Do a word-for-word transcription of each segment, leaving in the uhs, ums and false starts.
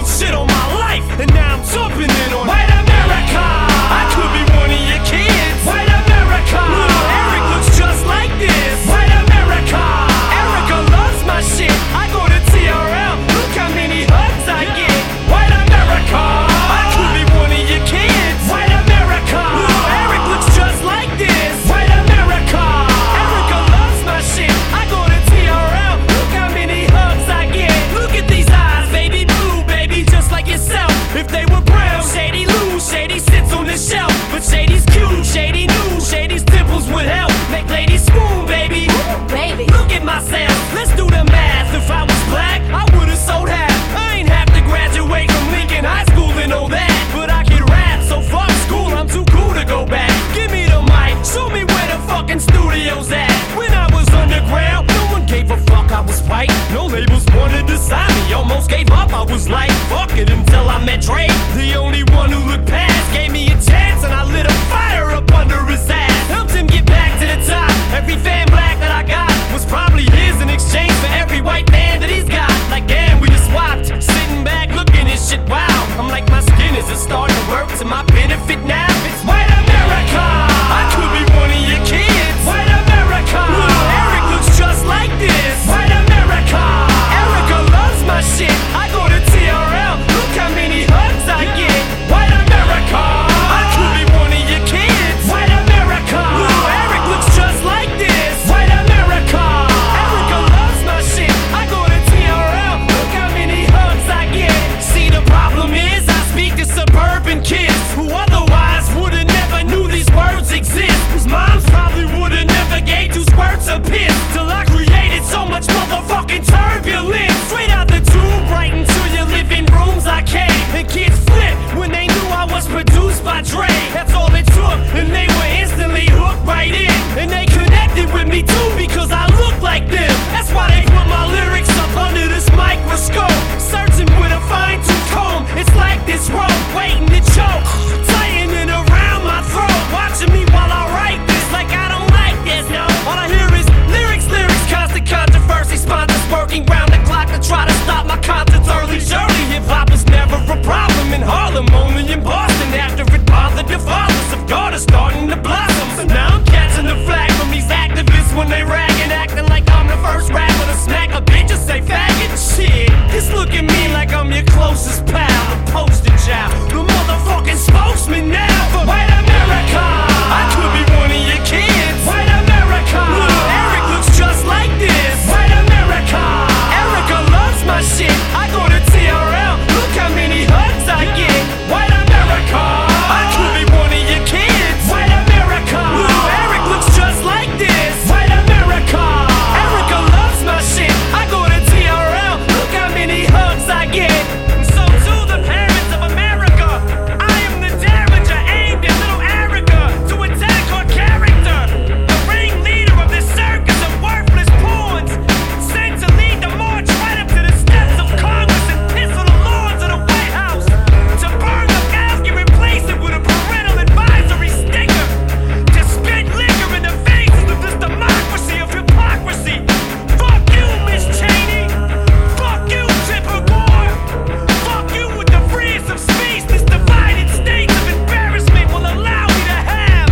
wrote shit on my life, and now I'm jumping in on White America. I could be one of your kids. White America. Little Eric looks just like this. White America. Erica loves my shit. I go to T R L. Look how many hugs I get. White America. I could be one of your kids. White America. Little Eric looks just like this. White America. Erica loves my shit. I go to T R L. Look how many hugs I get. Look at these eyes, baby blue, baby, just like yourself. If they were brown, Shady lose. Shady sits on the shelf, but Shady's cute. Shady knew Shady's dimples would help make ladies swoon, baby. Ooh, baby. Look at myself. Let's do the math. If I was black, I would've sold half. I ain't have to graduate from Lincoln High School and all that, but I can rap, so fuck school. I'm too cool to go back. Give me the mic. Show me where the fucking studio's at. When I was underground, no one gave a fuck I was white. No labels wanted to sign me. Almost gave up. I was like, fuck it, until I met Dre. The only one who looked past gave me a chance, and I lit a fire up under his ass. Helped him get back to the top. Every fan black that I got was probably his in exchange for every white man that he's got. Like damn, we just swapped. Sitting back looking at shit, wow. I'm like, my skin is starting to work to my benefit now. It's White America. I could be one of your kids. White America. Little Eric looks just like this. White America. Erica loves my shit. I go to T R L. Look how many hugs I get. White America. I could be one of your kids. White America. Little Eric looks just like this. White America. Erica loves my shit. I go to T R L. Look how many hugs I get. See, the problem is I speak to suburban kids who otherwise would've never knew these words exist. Whose moms probably would've never gave two squirts of piss. Till I created so much motherfucking turbulence. Straight out the tube, right into your living rooms I came. And kids flipped when they knew I was produced by Dre. That's all it took, and they were instantly hooked right in. And they connected with me too because I look like them. That's why they put my lyrics up under this microscope. Searching with a fine-tooth comb. It's like this rope waiting to choke, tightening around my throat. Watching me while I write this like I don't like this, no. All I hear is lyrics, lyrics, constant controversy. Sponsors working round the clock to try to stop my concerts early. Surely hip-hop was never a problem in Harlem, only in Boston. After it bothered the fathers of God is starting to blossom. So now I'm catching the flag from these activists when they ragging, acting like I'm the first rapper to smack a bitch or say faggot. Shit, just look at me like I'm your closest pal, the poster child, the motherfucking spokesman now for White America. I could be one of your kids. White America. Little Eric looks just like this. White America. Erica loves my shit. I go to T R L. Look how many hugs I get. White America. I could be one of your kids. White America. Little Eric looks just like this. White America. Erica loves my shit. I go to T R L. Look how many hugs I get. And so to the parents of America, I am the damager aimed at little Erica to attack her character. The ringleader of this circus of worthless pawns, sent to lead the march right up to the steps of Congress and piss on the lawns of the White House. To burn the mask and replace it with a parental advisory sticker. To spit liquor in the faces of this democracy of hypocrisy. Fuck you, Miss Cheney. Fuck you, Tipper Gore. Fuck you with the freedom of speech this divided states of embarrassment will allow me to have.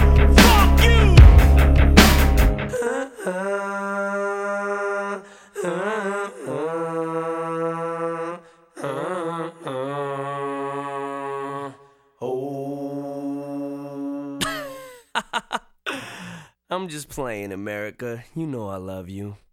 Fuck you. I'm just playing, America. You know I love you.